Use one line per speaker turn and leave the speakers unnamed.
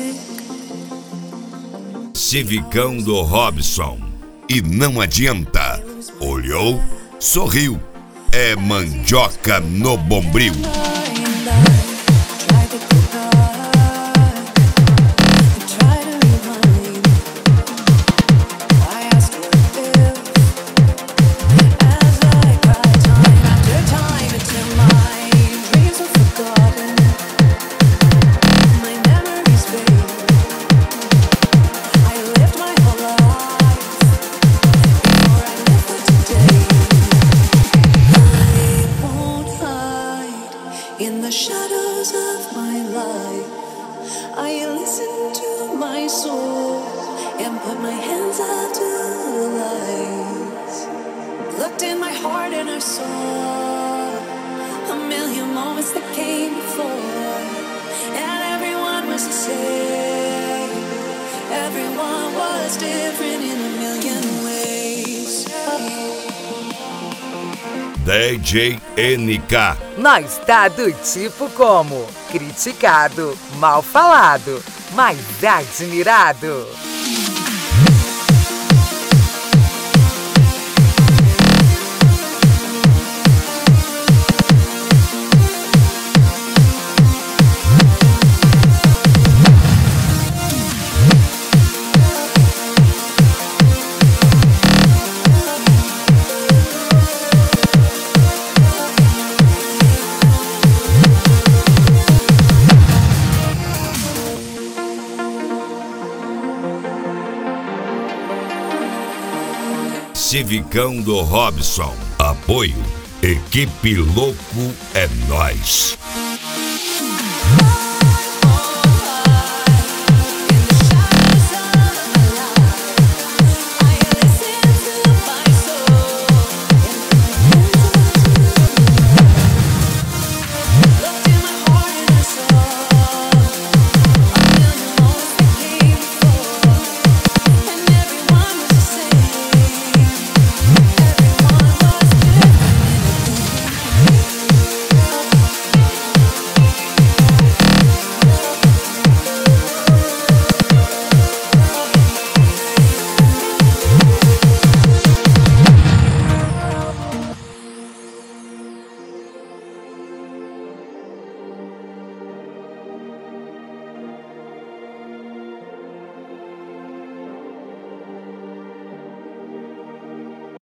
Civicão do Robson. E não adianta. Olhou, sorriu. É mandioca no Bombril.
In the shadows of my life, I listen to my soul and put my hands out to the lights. Looked in my heart and I saw a million moments that came before, and everyone was the same. Everyone was different in a million ways.
DJ NK.
Nós tá do tipo como criticado, mal falado, mas admirado.
Civicão do Robson. Apoio. Equipe Louco é Nós.